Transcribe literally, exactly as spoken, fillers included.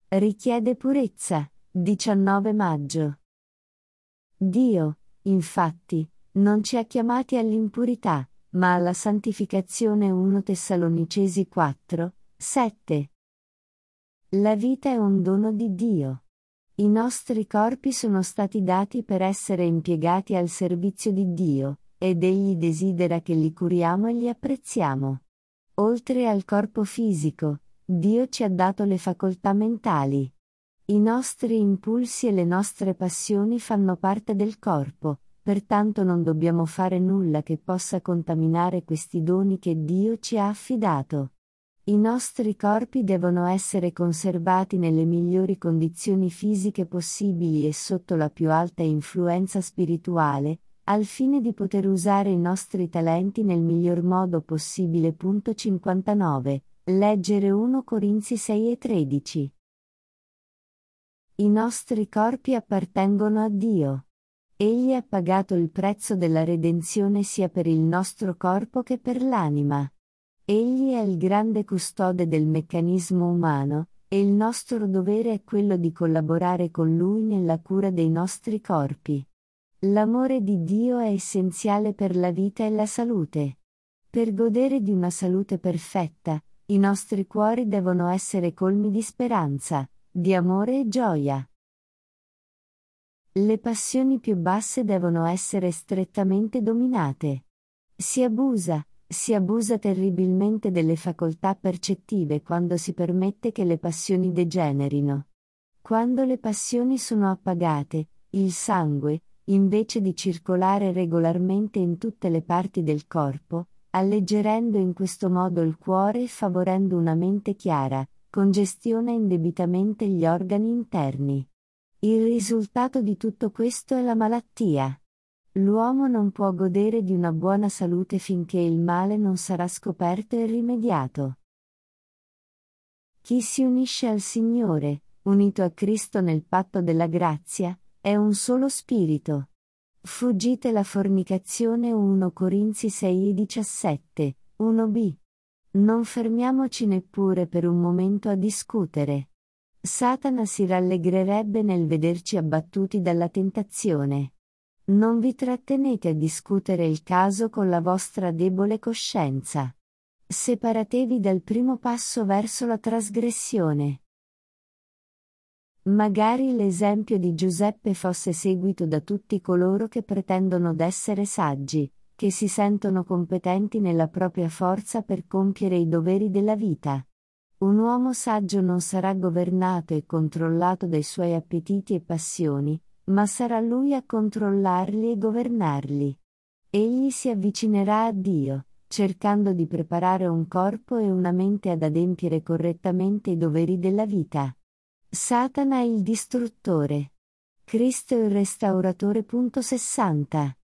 Richiede purezza. diciannove maggio. Dio, infatti, non ci ha chiamati all'impurità, ma alla santificazione. primo Tessalonicesi quattro, sette. La vita è un dono di Dio. I nostri corpi sono stati dati per essere impiegati al servizio di Dio, ed Egli desidera che li curiamo e li apprezziamo. Oltre al corpo fisico, Dio ci ha dato le facoltà mentali. I nostri impulsi e le nostre passioni fanno parte del corpo, pertanto non dobbiamo fare nulla che possa contaminare questi doni che Dio ci ha affidato. I nostri corpi devono essere conservati nelle migliori condizioni fisiche possibili e sotto la più alta influenza spirituale, al fine di poter usare i nostri talenti nel miglior modo possibile. cinquantanove. Leggere primo Corinzi sei e tredici. I nostri corpi appartengono a Dio. Egli ha pagato il prezzo della redenzione sia per il nostro corpo che per l'anima. Egli è il grande custode del meccanismo umano, e il nostro dovere è quello di collaborare con Lui nella cura dei nostri corpi. L'amore di Dio è essenziale per la vita e la salute. Per godere di una salute perfetta, i nostri cuori devono essere colmi di speranza, di amore e gioia. Le passioni più basse devono essere strettamente dominate. Si abusa, si abusa terribilmente delle facoltà percettive quando si permette che le passioni degenerino. Quando le passioni sono appagate, il sangue, invece di circolare regolarmente in tutte le parti del corpo, alleggerendo in questo modo il cuore e favorendo una mente chiara, congestiona indebitamente gli organi interni. Il risultato di tutto questo è la malattia. L'uomo non può godere di una buona salute finché il male non sarà scoperto e rimediato. Chi si unisce al Signore, unito a Cristo nel patto della grazia, è un solo spirito. Fuggite la fornicazione. primo Corinzi sei e diciassette, uno b. Non fermiamoci neppure per un momento a discutere. Satana si rallegrerebbe nel vederci abbattuti dalla tentazione. Non vi trattenete a discutere il caso con la vostra debole coscienza. Separatevi dal primo passo verso la trasgressione. Magari l'esempio di Giuseppe fosse seguito da tutti coloro che pretendono d'essere saggi, che si sentono competenti nella propria forza per compiere i doveri della vita. Un uomo saggio non sarà governato e controllato dai suoi appetiti e passioni, ma sarà lui a controllarli e governarli. Egli si avvicinerà a Dio, cercando di preparare un corpo e una mente ad adempiere correttamente i doveri della vita. Satana è il distruttore. Cristo il restauratore. sessanta.